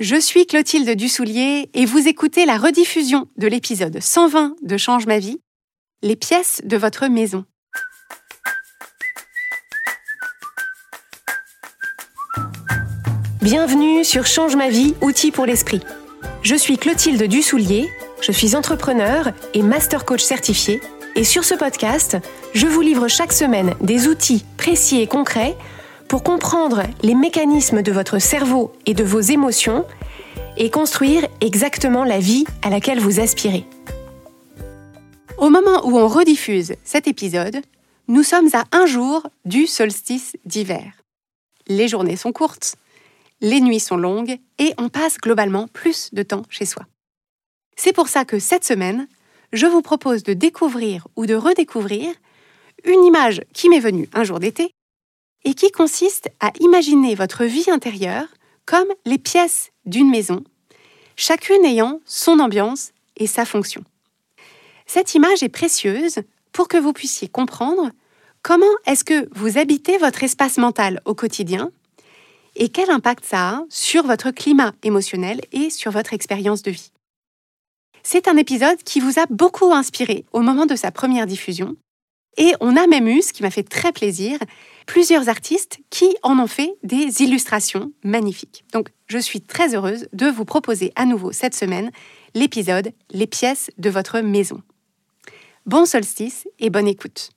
Je suis Clotilde Dussoulier et vous écoutez la rediffusion de l'épisode 120 de Change ma vie, les pièces de votre maison. Bienvenue sur Change ma vie, outils pour l'esprit. Je suis Clotilde Dussoulier, je suis entrepreneur et master coach certifié et sur ce podcast, je vous livre chaque semaine des outils précis et concrets pour comprendre les mécanismes de votre cerveau et de vos émotions et construire exactement la vie à laquelle vous aspirez. Au moment où on rediffuse cet épisode, nous sommes à un jour du solstice d'hiver. Les journées sont courtes, les nuits sont longues et on passe globalement plus de temps chez soi. C'est pour ça que cette semaine, je vous propose de découvrir ou de redécouvrir une image qui m'est venue un jour d'été et qui consiste à imaginer votre vie intérieure comme les pièces d'une maison, chacune ayant son ambiance et sa fonction. Cette image est précieuse pour que vous puissiez comprendre comment est-ce que vous habitez votre espace mental au quotidien et quel impact ça a sur votre climat émotionnel et sur votre expérience de vie. C'est un épisode qui vous a beaucoup inspiré au moment de sa première diffusion et on a même eu, ce qui m'a fait très plaisir, plusieurs artistes qui en ont fait des illustrations magnifiques. Donc, je suis très heureuse de vous proposer à nouveau cette semaine l'épisode « Les pièces de votre maison ». Bon solstice et bonne écoute.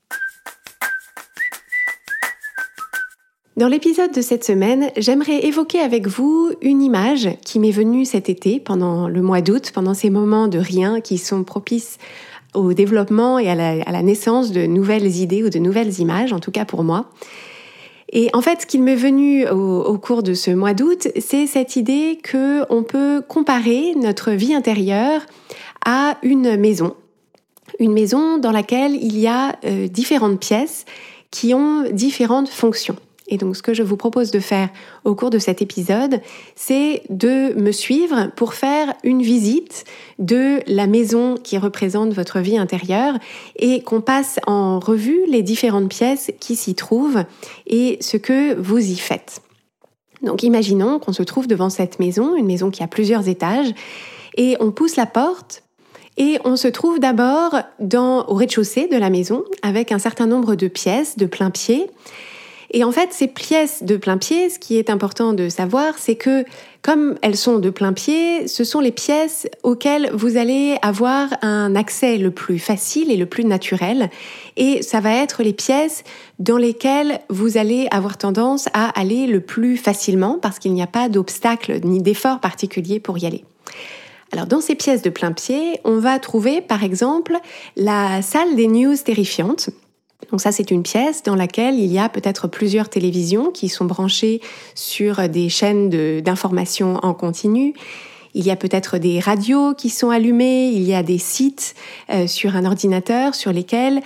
Dans l'épisode de cette semaine, j'aimerais évoquer avec vous une image qui m'est venue cet été, pendant le mois d'août, pendant ces moments de rien qui sont propices au développement et à la naissance de nouvelles idées ou de nouvelles images, en tout cas pour moi. Et en fait, ce qui m'est venu au cours de ce mois d'août, c'est cette idée qu'on peut comparer notre vie intérieure à une maison dans laquelle il y a différentes pièces qui ont différentes fonctions. Et donc, ce que je vous propose de faire au cours de cet épisode, c'est de me suivre pour faire une visite de la maison qui représente votre vie intérieure et qu'on passe en revue les différentes pièces qui s'y trouvent et ce que vous y faites. Donc, imaginons qu'on se trouve devant cette maison, une maison qui a plusieurs étages, et on pousse la porte et on se trouve d'abord au rez-de-chaussée de la maison avec un certain nombre de pièces de plain-pied. Et en fait, ces pièces de plain-pied, ce qui est important de savoir, c'est que comme elles sont de plain-pied, ce sont les pièces auxquelles vous allez avoir un accès le plus facile et le plus naturel. Et ça va être les pièces dans lesquelles vous allez avoir tendance à aller le plus facilement parce qu'il n'y a pas d'obstacle ni d'effort particulier pour y aller. Alors, dans ces pièces de plain-pied, on va trouver, par exemple, la salle des news terrifiantes. Donc ça, c'est une pièce dans laquelle il y a peut-être plusieurs télévisions qui sont branchées sur des chaînes d'information en continu. Il y a peut-être des radios qui sont allumées, il y a des sites sur un ordinateur sur lesquels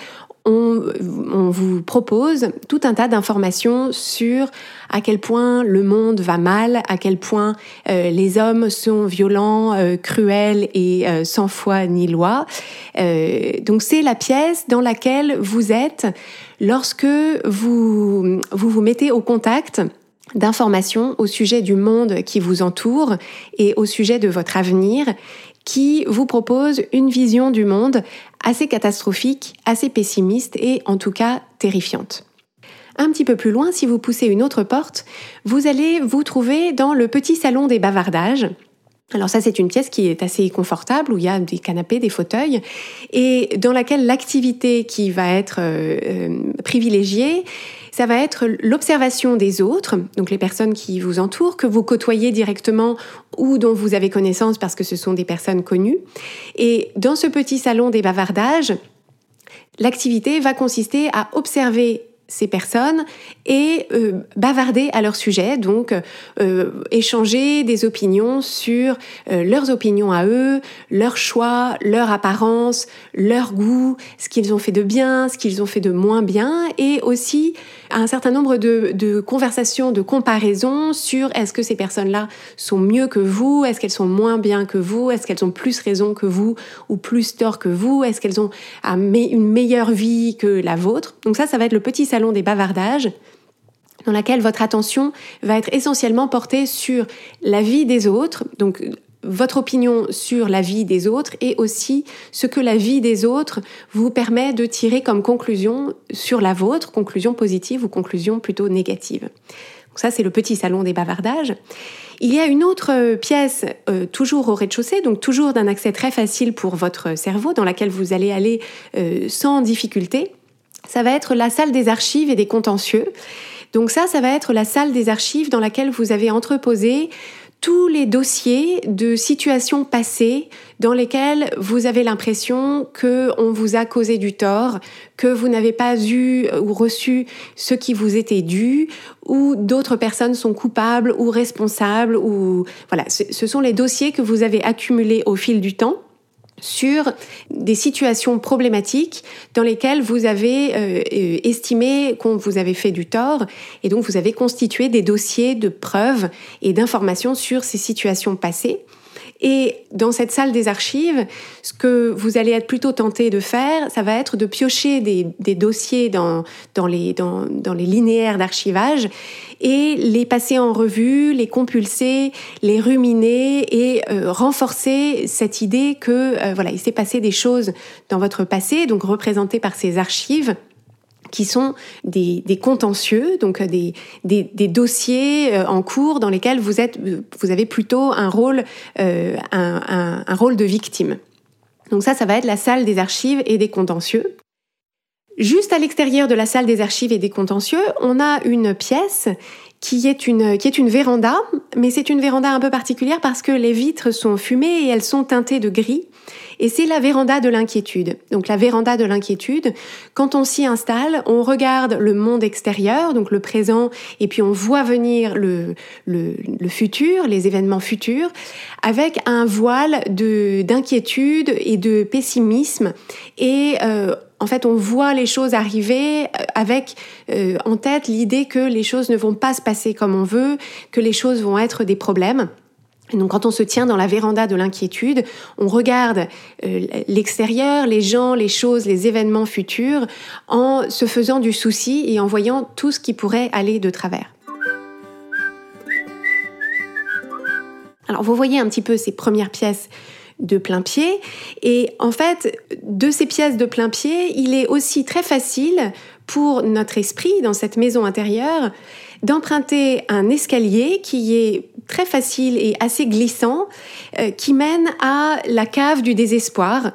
on vous propose tout un tas d'informations sur à quel point le monde va mal, à quel point les hommes sont violents, cruels et sans foi ni loi. Donc c'est la pièce dans laquelle vous êtes lorsque vous mettez au contact d'informations au sujet du monde qui vous entoure et au sujet de votre avenir, qui vous propose une vision du monde assez catastrophique, assez pessimiste et en tout cas terrifiante. Un petit peu plus loin, si vous poussez une autre porte, vous allez vous trouver dans le petit salon des bavardages. Alors ça, c'est une pièce qui est assez confortable, où il y a des canapés, des fauteuils, et dans laquelle l'activité qui va être privilégiée, ça va être l'observation des autres, donc les personnes qui vous entourent, que vous côtoyez directement ou dont vous avez connaissance parce que ce sont des personnes connues. Et dans ce petit salon des bavardages, l'activité va consister à observer ces personnes et bavarder à leur sujet, donc échanger des opinions sur leurs opinions à eux, leurs choix, leur apparence, leur goût, ce qu'ils ont fait de bien, ce qu'ils ont fait de moins bien, et aussi un certain nombre de conversations, de comparaisons sur est-ce que ces personnes-là sont mieux que vous, est-ce qu'elles sont moins bien que vous, est-ce qu'elles ont plus raison que vous ou plus tort que vous, est-ce qu'elles ont une meilleure vie que la vôtre. Donc ça va être le petit salon des bavardages dans laquelle votre attention va être essentiellement portée sur la vie des autres, donc votre opinion sur la vie des autres et aussi ce que la vie des autres vous permet de tirer comme conclusion sur la vôtre, conclusion positive ou conclusion plutôt négative. Donc ça, c'est le petit salon des bavardages. Il y a une autre pièce, toujours au rez-de-chaussée, donc toujours d'un accès très facile pour votre cerveau, dans laquelle vous allez aller sans difficulté. Ça va être la salle des archives et des contentieux. Donc ça va être la salle des archives dans laquelle vous avez entreposé tous les dossiers de situations passées dans lesquelles vous avez l'impression qu'on vous a causé du tort, que vous n'avez pas eu ou reçu ce qui vous était dû, ou d'autres personnes sont coupables ou responsables, ou voilà, ce sont les dossiers que vous avez accumulés au fil du temps sur des situations problématiques dans lesquelles vous avez estimé qu'on vous avait fait du tort et donc vous avez constitué des dossiers de preuves et d'informations sur ces situations passées. Et dans cette salle des archives, ce que vous allez être plutôt tenté de faire, ça va être de piocher des dossiers dans les linéaires d'archivage et les passer en revue, les compulser, les ruminer et renforcer cette idée que il s'est passé des choses dans votre passé, donc représentées par ces archives, qui sont des contentieux, donc des dossiers en cours dans lesquels vous avez plutôt un rôle de victime. Donc ça va être la salle des archives et des contentieux. Juste à l'extérieur de la salle des archives et des contentieux, on a une pièce qui est une véranda, mais c'est une véranda un peu particulière parce que les vitres sont fumées et elles sont teintées de gris. Et c'est la véranda de l'inquiétude. Donc la véranda de l'inquiétude, quand on s'y installe, on regarde le monde extérieur, donc le présent, et puis on voit venir le futur, les événements futurs, avec un voile d'inquiétude et de pessimisme. Et en fait, on voit les choses arriver avec en tête l'idée que les choses ne vont pas se passer comme on veut, que les choses vont être des problèmes. Et donc, quand on se tient dans la véranda de l'inquiétude, on regarde l'extérieur, les gens, les choses, les événements futurs, en se faisant du souci et en voyant tout ce qui pourrait aller de travers. Alors, vous voyez un petit peu ces premières pièces de plein pied. Et en fait, de ces pièces de plein pied, il est aussi très facile pour notre esprit, dans cette maison intérieure, d'emprunter un escalier qui est très facile et assez glissant, qui mène à la cave du désespoir,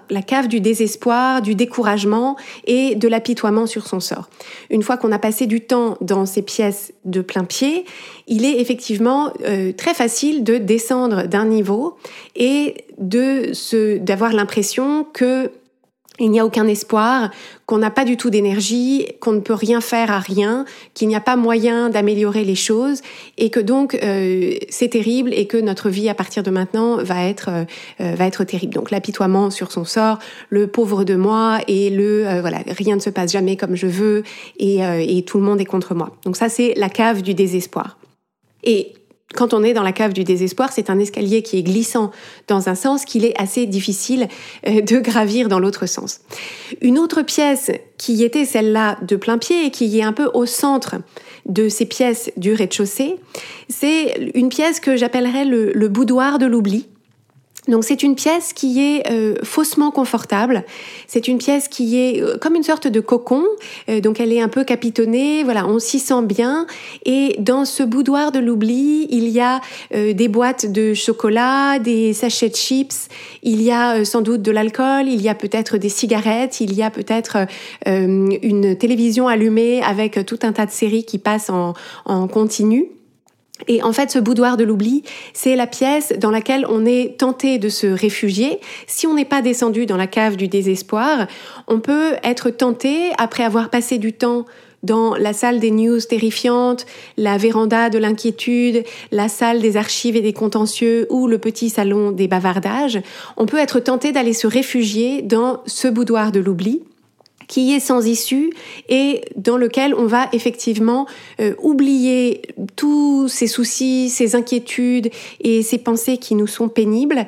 du découragement et de l'apitoiement sur son sort. Une fois qu'on a passé du temps dans ces pièces de plein pied, il est effectivement très facile de descendre d'un niveau et d'avoir l'impression que il n'y a aucun espoir, qu'on n'a pas du tout d'énergie, qu'on ne peut rien faire à rien, qu'il n'y a pas moyen d'améliorer les choses et que donc c'est terrible et que notre vie à partir de maintenant va être terrible. Donc l'apitoiement sur son sort, le pauvre de moi et rien ne se passe jamais comme je veux et tout le monde est contre moi. Donc ça c'est la cave du désespoir. Et quand on est dans la cave du désespoir, c'est un escalier qui est glissant dans un sens qu'il est assez difficile de gravir dans l'autre sens. Une autre pièce qui était celle-là de plein pied et qui est un peu au centre de ces pièces du rez-de-chaussée, c'est une pièce que j'appellerais le boudoir de l'oubli. Donc c'est une pièce qui est faussement confortable, c'est une pièce qui est comme une sorte de cocon, donc elle est un peu capitonnée, voilà, on s'y sent bien et dans ce boudoir de l'oubli, il y a des boîtes de chocolat, des sachets de chips, il y a sans doute de l'alcool, il y a peut-être des cigarettes, il y a peut-être une télévision allumée avec tout un tas de séries qui passent en continu. Et en fait, ce boudoir de l'oubli, c'est la pièce dans laquelle on est tenté de se réfugier. Si on n'est pas descendu dans la cave du désespoir, on peut être tenté, après avoir passé du temps dans la salle des news terrifiantes, la véranda de l'inquiétude, la salle des archives et des contentieux ou le petit salon des bavardages, on peut être tenté d'aller se réfugier dans ce boudoir de l'oubli. qui est sans issue et dans lequel on va effectivement oublier tous ces soucis, ces inquiétudes et ces pensées qui nous sont pénibles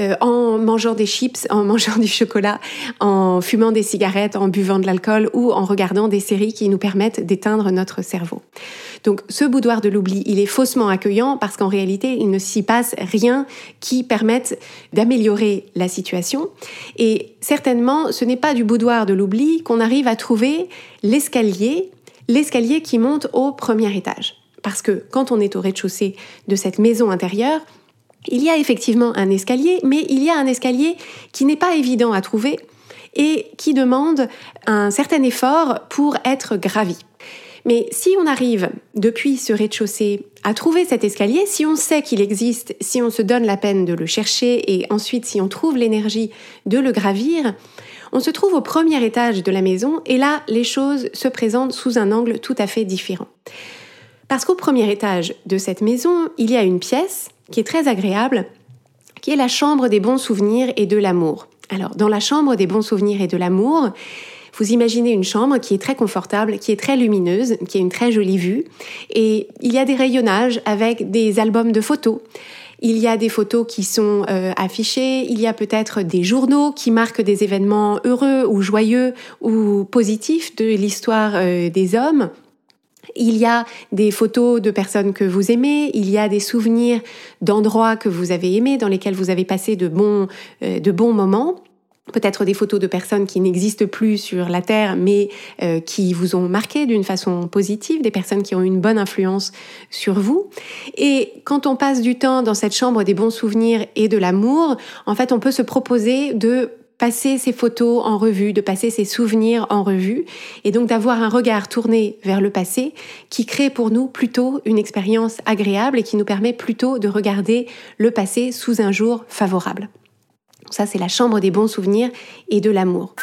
en mangeant des chips, en mangeant du chocolat, en fumant des cigarettes, en buvant de l'alcool ou en regardant des séries qui nous permettent d'éteindre notre cerveau. Donc ce boudoir de l'oubli, il est faussement accueillant parce qu'en réalité, il ne s'y passe rien qui permette d'améliorer la situation. Et certainement, ce n'est pas du boudoir de l'oubli qu'on arrive à trouver l'escalier qui monte au premier étage. Parce que quand on est au rez-de-chaussée de cette maison intérieure, il y a effectivement un escalier, mais il y a un escalier qui n'est pas évident à trouver et qui demande un certain effort pour être gravi. Mais si on arrive, depuis ce rez-de-chaussée, à trouver cet escalier, si on sait qu'il existe, si on se donne la peine de le chercher et ensuite si on trouve l'énergie de le gravir, on se trouve au premier étage de la maison et là, les choses se présentent sous un angle tout à fait différent. Parce qu'au premier étage de cette maison, il y a une pièce qui est très agréable, qui est la chambre des bons souvenirs et de l'amour. Alors, dans la chambre des bons souvenirs et de l'amour, vous imaginez une chambre qui est très confortable, qui est très lumineuse, qui a une très jolie vue. Et il y a des rayonnages avec des albums de photos. Il y a des photos qui sont affichées. Il y a peut-être des journaux qui marquent des événements heureux ou joyeux ou positifs de l'histoire des hommes. Il y a des photos de personnes que vous aimez, il y a des souvenirs d'endroits que vous avez aimés, dans lesquels vous avez passé de bons moments. Peut-être des photos de personnes qui n'existent plus sur la Terre, mais qui vous ont marqué d'une façon positive, des personnes qui ont une bonne influence sur vous. Et quand on passe du temps dans cette chambre des bons souvenirs et de l'amour, en fait, on peut se proposer de passer ces photos en revue, de passer ces souvenirs en revue, et donc d'avoir un regard tourné vers le passé qui crée pour nous plutôt une expérience agréable et qui nous permet plutôt de regarder le passé sous un jour favorable. Ça, c'est la chambre des bons souvenirs et de l'amour.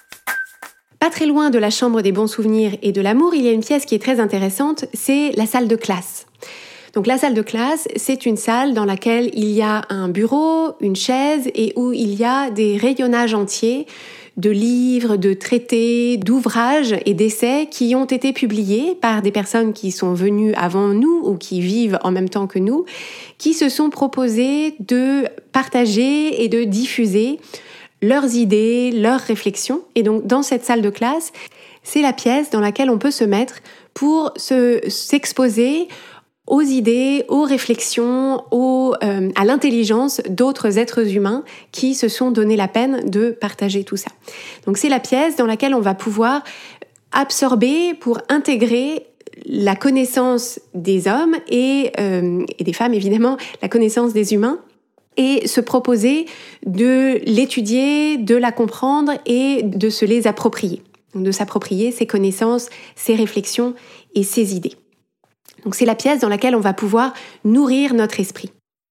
Pas très loin de la chambre des bons souvenirs et de l'amour, il y a une pièce qui est très intéressante, c'est la salle de classe. Donc la salle de classe, c'est une salle dans laquelle il y a un bureau, une chaise et où il y a des rayonnages entiers de livres, de traités, d'ouvrages et d'essais qui ont été publiés par des personnes qui sont venues avant nous ou qui vivent en même temps que nous, qui se sont proposées de partager et de diffuser leurs idées, leurs réflexions. Et donc dans cette salle de classe, c'est la pièce dans laquelle on peut se mettre pour s'exposer aux idées, aux réflexions, à l'intelligence d'autres êtres humains qui se sont donné la peine de partager tout ça. Donc c'est la pièce dans laquelle on va pouvoir absorber pour intégrer la connaissance des hommes et des femmes, évidemment, la connaissance des humains, et se proposer de l'étudier, de la comprendre et de se les approprier. Donc de s'approprier ces connaissances, ces réflexions et ces idées. Donc c'est la pièce dans laquelle on va pouvoir nourrir notre esprit.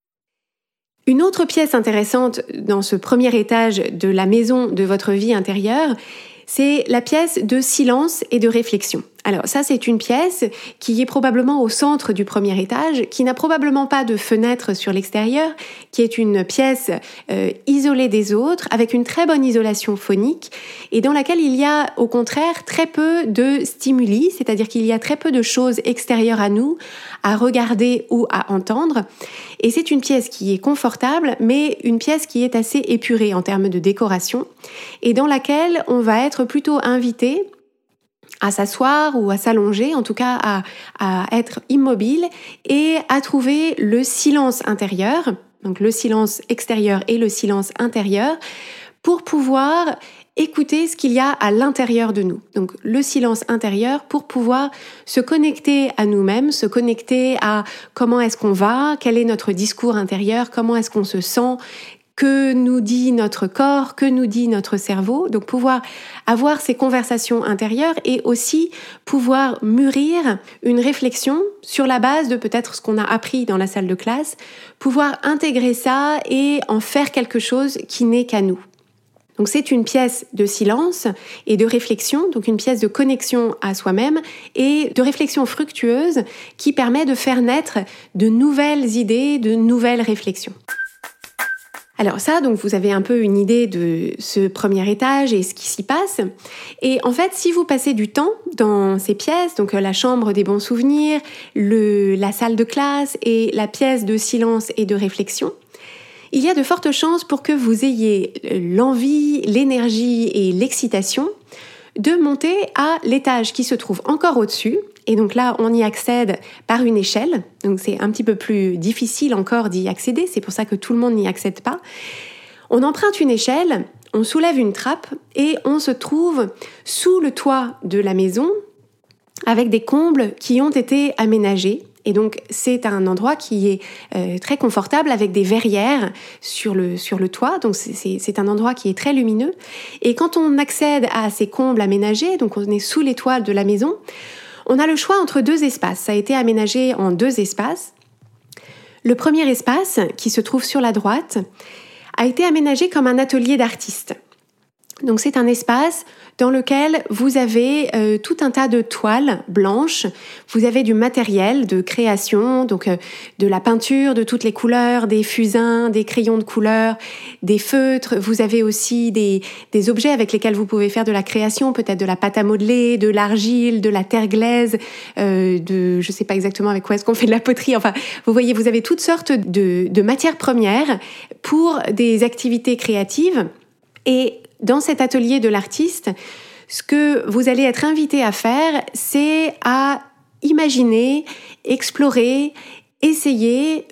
Une autre pièce intéressante dans ce premier étage de la maison de votre vie intérieure, c'est la pièce de silence et de réflexion. Alors ça, c'est une pièce qui est probablement au centre du premier étage, qui n'a probablement pas de fenêtre sur l'extérieur, qui est une pièce isolée des autres, avec une très bonne isolation phonique, et dans laquelle il y a au contraire très peu de stimuli, c'est-à-dire qu'il y a très peu de choses extérieures à nous, à regarder ou à entendre. Et c'est une pièce qui est confortable, mais une pièce qui est assez épurée en termes de décoration, et dans laquelle on va être plutôt invité à s'asseoir ou à s'allonger, en tout cas à être immobile et à trouver le silence intérieur, donc le silence extérieur et le silence intérieur, pour pouvoir écouter ce qu'il y a à l'intérieur de nous. Donc le silence intérieur pour pouvoir se connecter à nous-mêmes, se connecter à comment est-ce qu'on va, quel est notre discours intérieur, comment est-ce qu'on se sent, que nous dit notre corps, que nous dit notre cerveau. Donc pouvoir avoir ces conversations intérieures et aussi pouvoir mûrir une réflexion sur la base de peut-être ce qu'on a appris dans la salle de classe, pouvoir intégrer ça et en faire quelque chose qui n'est qu'à nous. Donc c'est une pièce de silence et de réflexion, donc une pièce de connexion à soi-même et de réflexion fructueuse qui permet de faire naître de nouvelles idées, de nouvelles réflexions. Alors ça, donc vous avez un peu une idée de ce premier étage et ce qui s'y passe. Et en fait, si vous passez du temps dans ces pièces, donc la chambre des bons souvenirs, la salle de classe et la pièce de silence et de réflexion, il y a de fortes chances pour que vous ayez l'envie, l'énergie et l'excitation de monter à l'étage qui se trouve encore au-dessus. Et donc là, on y accède par une échelle. Donc c'est un petit peu plus difficile encore d'y accéder. C'est pour ça que tout le monde n'y accède pas. On emprunte une échelle, on soulève une trappe et on se trouve sous le toit de la maison avec des combles qui ont été aménagés. Et donc, c'est un endroit qui est très confortable avec des verrières sur le toit. Donc, c'est un endroit qui est très lumineux. Et quand on accède à ces combles aménagés, donc on est sous les toits de la maison, on a le choix entre deux espaces. Ça a été aménagé en deux espaces. Le premier espace, qui se trouve sur la droite, a été aménagé comme un atelier d'artiste. Donc c'est un espace dans lequel vous avez tout un tas de toiles blanches, vous avez du matériel de création, donc de la peinture de toutes les couleurs, des fusains, des crayons de couleur, des feutres, vous avez aussi des objets avec lesquels vous pouvez faire de la création, peut-être de la pâte à modeler, de l'argile, de la terre glaise, je sais pas exactement avec quoi est-ce qu'on fait de la poterie, enfin vous voyez, vous avez toutes sortes de matières premières pour des activités créatives. Et dans cet atelier de l'artiste, ce que vous allez être invité à faire, c'est à imaginer, explorer, essayer,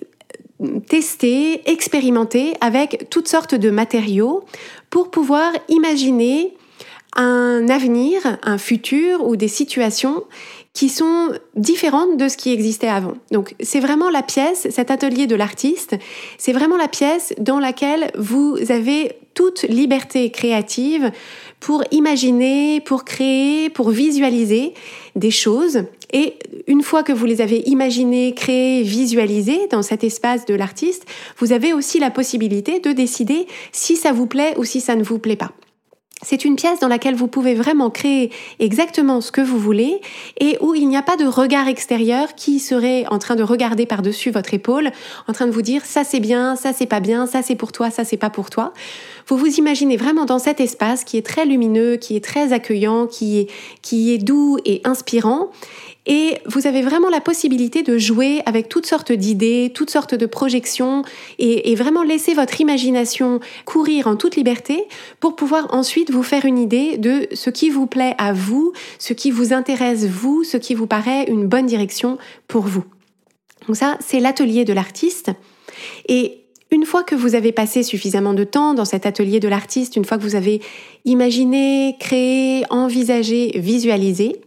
tester, expérimenter avec toutes sortes de matériaux pour pouvoir imaginer un avenir, un futur ou des situations qui sont différentes de ce qui existait avant. Donc c'est vraiment la pièce, cet atelier de l'artiste, c'est vraiment la pièce dans laquelle vous avez toute liberté créative pour imaginer, pour créer, pour visualiser des choses. Et une fois que vous les avez imaginées, créées, visualisées dans cet espace de l'artiste, vous avez aussi la possibilité de décider si ça vous plaît ou si ça ne vous plaît pas. C'est une pièce dans laquelle vous pouvez vraiment créer exactement ce que vous voulez et où il n'y a pas de regard extérieur qui serait en train de regarder par-dessus votre épaule, en train de vous dire ça c'est bien, ça c'est pas bien, ça c'est pour toi, ça c'est pas pour toi. Vous vous imaginez vraiment dans cet espace qui est très lumineux, qui est très accueillant, qui est doux et inspirant. Et vous avez vraiment la possibilité de jouer avec toutes sortes d'idées, toutes sortes de projections et vraiment laisser votre imagination courir en toute liberté pour pouvoir ensuite vous faire une idée de ce qui vous plaît à vous, ce qui vous intéresse vous, ce qui vous paraît une bonne direction pour vous. Donc ça, c'est l'atelier de l'artiste. Et une fois que vous avez passé suffisamment de temps dans cet atelier de l'artiste, une fois que vous avez imaginé, créé, envisagé, visualisé,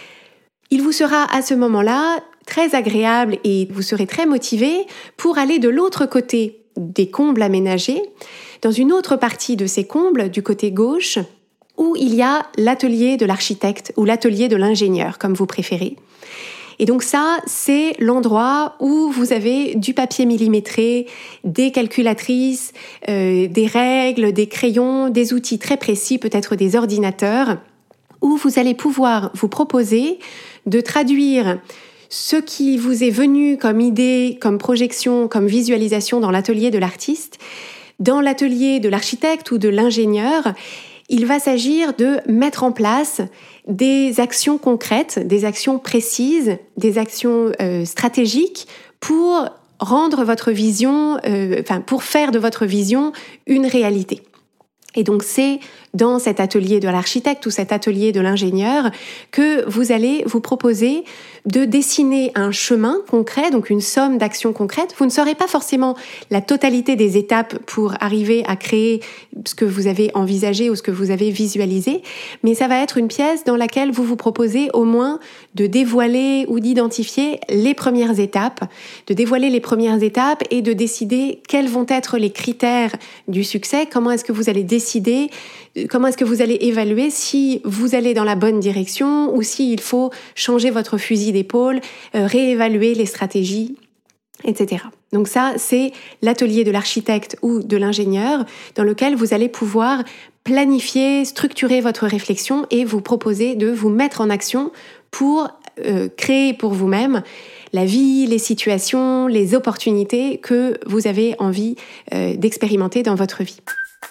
il vous sera à ce moment-là très agréable et vous serez très motivé pour aller de l'autre côté des combles aménagés, dans une autre partie de ces combles, du côté gauche, où il y a l'atelier de l'architecte ou l'atelier de l'ingénieur, comme vous préférez. Et donc ça, c'est l'endroit où vous avez du papier millimétré, des calculatrices, des règles, des crayons, des outils très précis, peut-être des ordinateurs, où vous allez pouvoir vous proposer de traduire ce qui vous est venu comme idée, comme projection, comme visualisation dans l'atelier de l'artiste, dans l'atelier de l'architecte ou de l'ingénieur. Il va s'agir de mettre en place des actions concrètes, des actions précises, des actions stratégiques pour rendre votre vision, pour faire de votre vision une réalité. Et donc c'est dans cet atelier de l'architecte ou cet atelier de l'ingénieur que vous allez vous proposer de dessiner un chemin concret, donc une somme d'actions concrètes. Vous ne saurez pas forcément la totalité des étapes pour arriver à créer ce que vous avez envisagé ou ce que vous avez visualisé, mais ça va être une pièce dans laquelle vous vous proposez au moins de dévoiler ou d'identifier les premières étapes, de dévoiler les premières étapes et de décider quels vont être les critères du succès, comment est-ce que vous allez décider, comment est-ce que vous allez évaluer si vous allez dans la bonne direction ou s'il faut changer votre fusil d'épaule, réévaluer les stratégies, etc. Donc ça, c'est l'atelier de l'architecte ou de l'ingénieur dans lequel vous allez pouvoir planifier, structurer votre réflexion et vous proposer de vous mettre en action pour créer pour vous-même la vie, les situations, les opportunités que vous avez envie d'expérimenter dans votre vie.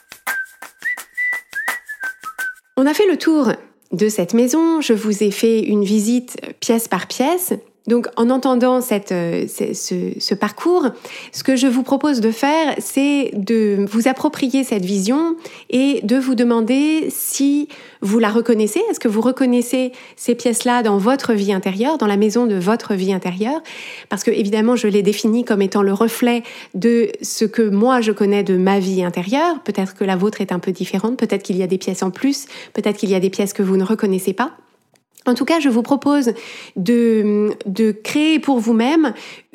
On a fait le tour de cette maison, je vous ai fait une visite pièce par pièce. Donc en entendant ce parcours, ce que je vous propose de faire, c'est de vous approprier cette vision et de vous demander si vous la reconnaissez. Est-ce que vous reconnaissez ces pièces-là dans votre vie intérieure, dans la maison de votre vie intérieure? Parce que évidemment, je l'ai définie comme étant le reflet de ce que moi je connais de ma vie intérieure. Peut-être que la vôtre est un peu différente, peut-être qu'il y a des pièces en plus, peut-être qu'il y a des pièces que vous ne reconnaissez pas. En tout cas, je vous propose de créer pour vous-même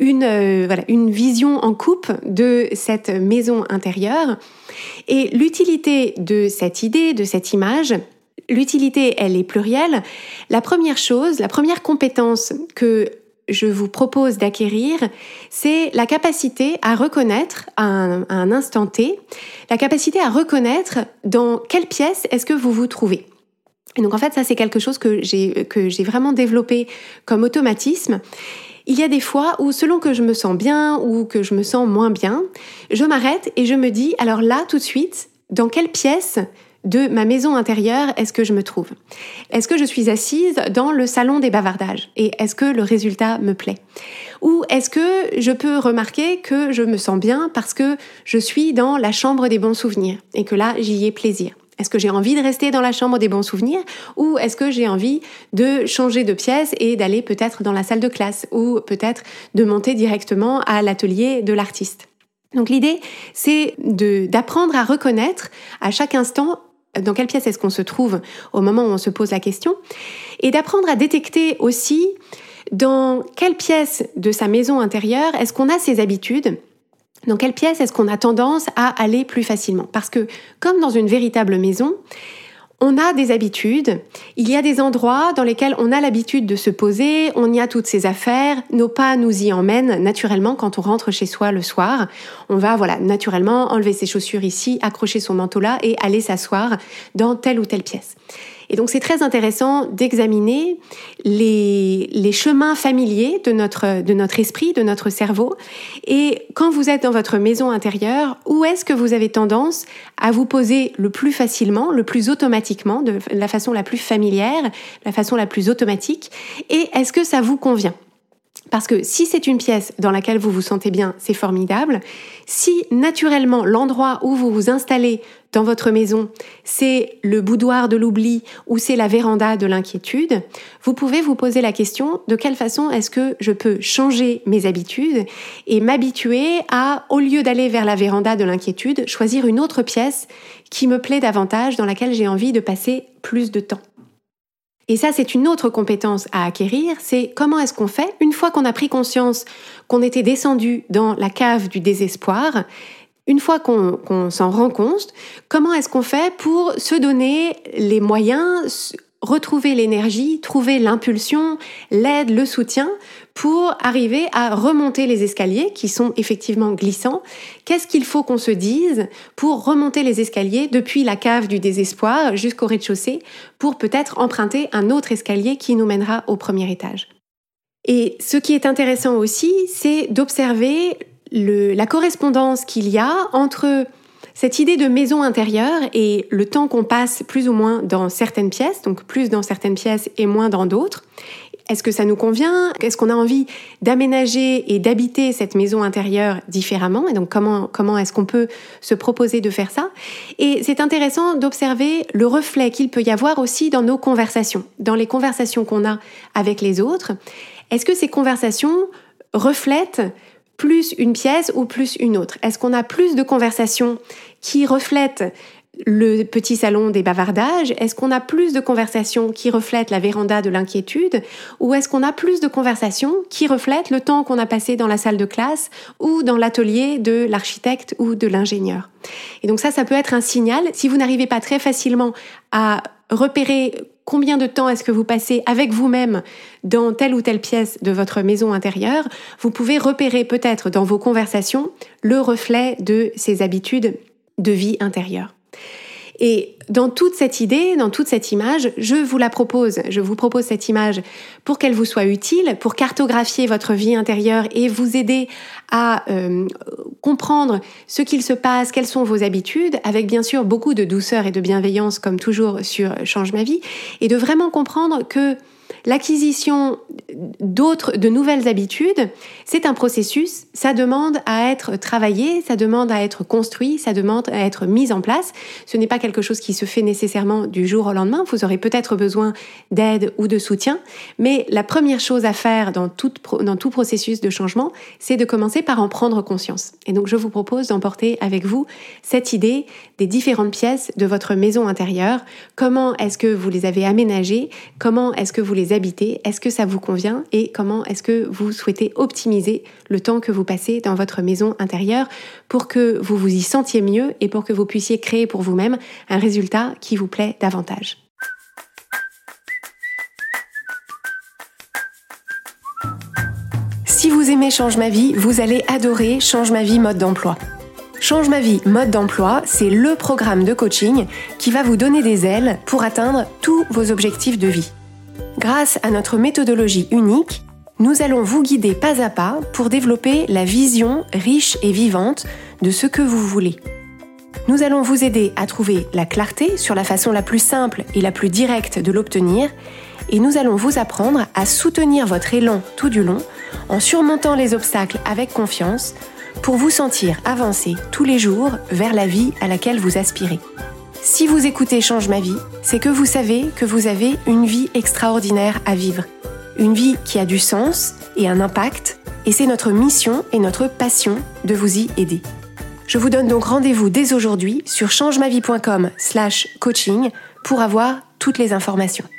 une vision en coupe de cette maison intérieure. Et l'utilité de cette idée, de cette image, l'utilité, elle est plurielle. La première chose, la première compétence que je vous propose d'acquérir, c'est la capacité à reconnaître à un instant T, la capacité à reconnaître dans quelle pièce est-ce que vous vous trouvez. Et donc en fait, ça c'est quelque chose que j'ai vraiment développé comme automatisme. Il y a des fois où selon que je me sens bien ou que je me sens moins bien, je m'arrête et je me dis, alors là tout de suite, dans quelle pièce de ma maison intérieure est-ce que je me trouve? Est-ce que je suis assise dans le salon des bavardages? Et est-ce que le résultat me plaît? Ou est-ce que je peux remarquer que je me sens bien parce que je suis dans la chambre des bons souvenirs et que là, j'y ai plaisir? Est-ce que j'ai envie de rester dans la chambre des bons souvenirs ou est-ce que j'ai envie de changer de pièce et d'aller peut-être dans la salle de classe ou peut-être de monter directement à l'atelier de l'artiste? Donc l'idée, c'est d'apprendre à reconnaître à chaque instant dans quelle pièce est-ce qu'on se trouve au moment où on se pose la question et d'apprendre à détecter aussi dans quelle pièce de sa maison intérieure est-ce qu'on a ses habitudes. Dans quelle pièce est-ce qu'on a tendance à aller plus facilement? Parce que, comme dans une véritable maison, on a des habitudes, il y a des endroits dans lesquels on a l'habitude de se poser, on y a toutes ses affaires, nos pas nous y emmènent naturellement quand on rentre chez soi le soir. On va naturellement enlever ses chaussures ici, accrocher son manteau là et aller s'asseoir dans telle ou telle pièce. Et donc c'est très intéressant d'examiner les chemins familiers de notre esprit, de notre cerveau. Et quand vous êtes dans votre maison intérieure, où est-ce que vous avez tendance à vous poser le plus facilement, le plus automatiquement, de la façon la plus familière, la façon la plus automatique? Et est-ce que ça vous convient? Parce que si c'est une pièce dans laquelle vous vous sentez bien, c'est formidable. Si naturellement l'endroit où vous vous installez dans votre maison, c'est le boudoir de l'oubli ou c'est la véranda de l'inquiétude, vous pouvez vous poser la question de quelle façon est-ce que je peux changer mes habitudes et m'habituer à, au lieu d'aller vers la véranda de l'inquiétude, choisir une autre pièce qui me plaît davantage, dans laquelle j'ai envie de passer plus de temps. Et ça, c'est une autre compétence à acquérir, c'est comment est-ce qu'on fait, une fois qu'on a pris conscience qu'on était descendu dans la cave du désespoir, une fois qu'on s'en rend compte, comment est-ce qu'on fait pour se donner les moyens, retrouver l'énergie, trouver l'impulsion, l'aide, le soutien pour arriver à remonter les escaliers qui sont effectivement glissants. Qu'est-ce qu'il faut qu'on se dise pour remonter les escaliers depuis la cave du désespoir jusqu'au rez-de-chaussée pour peut-être emprunter un autre escalier qui nous mènera au premier étage? Et ce qui est intéressant aussi, c'est d'observer la correspondance qu'il y a entre cette idée de maison intérieure et le temps qu'on passe plus ou moins dans certaines pièces, donc plus dans certaines pièces et moins dans d'autres. Est-ce que ça nous convient? Est-ce qu'on a envie d'aménager et d'habiter cette maison intérieure différemment? Et donc comment est-ce qu'on peut se proposer de faire ça? Et c'est intéressant d'observer le reflet qu'il peut y avoir aussi dans nos conversations, dans les conversations qu'on a avec les autres. Est-ce que ces conversations reflètent plus une pièce ou plus une autre? Est-ce qu'on a plus de conversations qui reflètent le petit salon des bavardages? Est-ce qu'on a plus de conversations qui reflètent la véranda de l'inquiétude? Ou est-ce qu'on a plus de conversations qui reflètent le temps qu'on a passé dans la salle de classe ou dans l'atelier de l'architecte ou de l'ingénieur? Et donc ça peut être un signal. Si vous n'arrivez pas très facilement à repérer combien de temps est-ce que vous passez avec vous-même dans telle ou telle pièce de votre maison intérieure, vous pouvez repérer peut-être dans vos conversations le reflet de ces habitudes de vie intérieure. Et dans toute cette idée, dans toute cette image, je vous propose cette image pour qu'elle vous soit utile, pour cartographier votre vie intérieure et vous aider à comprendre ce qu'il se passe, quelles sont vos habitudes, avec bien sûr beaucoup de douceur et de bienveillance comme toujours sur Change ma vie, et de vraiment comprendre que l'acquisition de nouvelles habitudes, c'est un processus, ça demande à être travaillé, ça demande à être construit, ça demande à être mis en place. Ce n'est pas quelque chose qui se fait nécessairement du jour au lendemain, vous aurez peut-être besoin d'aide ou de soutien, mais la première chose à faire dans tout processus de changement, c'est de commencer par en prendre conscience. Et donc je vous propose d'emporter avec vous cette idée des différentes pièces de votre maison intérieure, comment est-ce que vous les avez aménagées, comment est-ce que vous les habitez, est-ce que ça vous convient et comment est-ce que vous souhaitez optimiser le temps que vous passez dans votre maison intérieure pour que vous vous y sentiez mieux et pour que vous puissiez créer pour vous-même un résultat qui vous plaît davantage. Si vous aimez Change ma vie, vous allez adorer Change ma vie mode d'emploi. Change ma vie mode d'emploi, c'est le programme de coaching qui va vous donner des ailes pour atteindre tous vos objectifs de vie. Grâce à notre méthodologie unique, nous allons vous guider pas à pas pour développer la vision riche et vivante de ce que vous voulez. Nous allons vous aider à trouver la clarté sur la façon la plus simple et la plus directe de l'obtenir, et nous allons vous apprendre à soutenir votre élan tout du long en surmontant les obstacles avec confiance pour vous sentir avancer tous les jours vers la vie à laquelle vous aspirez. Si vous écoutez Change ma vie, c'est que vous savez que vous avez une vie extraordinaire à vivre. Une vie qui a du sens et un impact, et c'est notre mission et notre passion de vous y aider. Je vous donne donc rendez-vous dès aujourd'hui sur changemavie.com/coaching pour avoir toutes les informations.